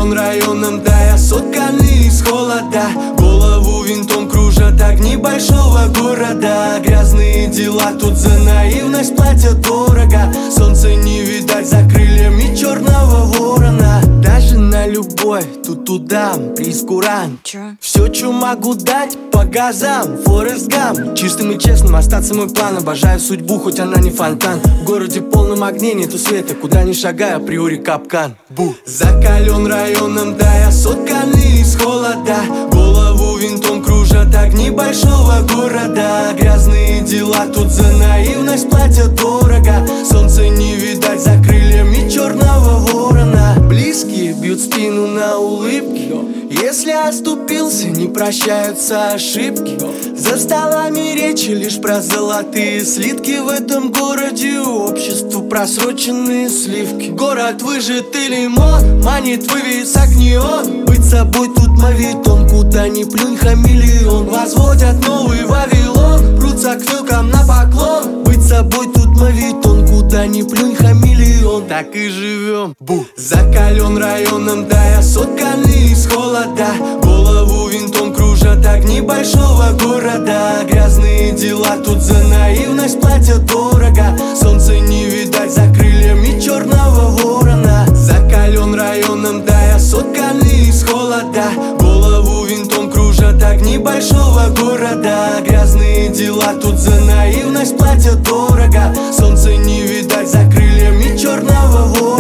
Закален районом, да я сотканный из холода. Голову винтом кружат огни большого города. Грязные дела тут за наивность платят дорого. Солнце не видать за крыльями черного ворона. Даже на любовь тут удам прескурант. Все, что могу дать по газам, Форест Гамп. Чистым и честным остаться мой план. Обожаю судьбу, хоть она не фонтан. В городе полном огне, нету света. Куда ни шагай, априори капкан. Закален районом, да я сотканный из холода. Голову винтом кружат огни большого города. Грязные дела тут за наивность платят дорого. Солнце не видать за крыльями черного ворона. Близкие бьют спину на улыбки. Если оступился, не прощаются ошибки. За столами речи лишь про золотые слитки. В этом городе обществу просроченные сливки. Город выжатый лимон, манит вывес неон. Быть собой тут мавитон, куда ни плюнь хамелеон. Возводят новый Вавилон, прутся к вилкам на поклон. Быть собой тут мавитон, куда ни плюнь хамелеон. Так и живем. Закален районом, да я сотканный из холода. Голову винтом кружат огни большого города. Грязные дела тут за наивность платят дорого. Солнце не видать за крыльями черного ворона. Закален районом, да я сотканный из холода. Голову винтом кружат огни большого города. Грязные дела тут за наивность платят дорого. Солнце не видать за крыльями черного ворона.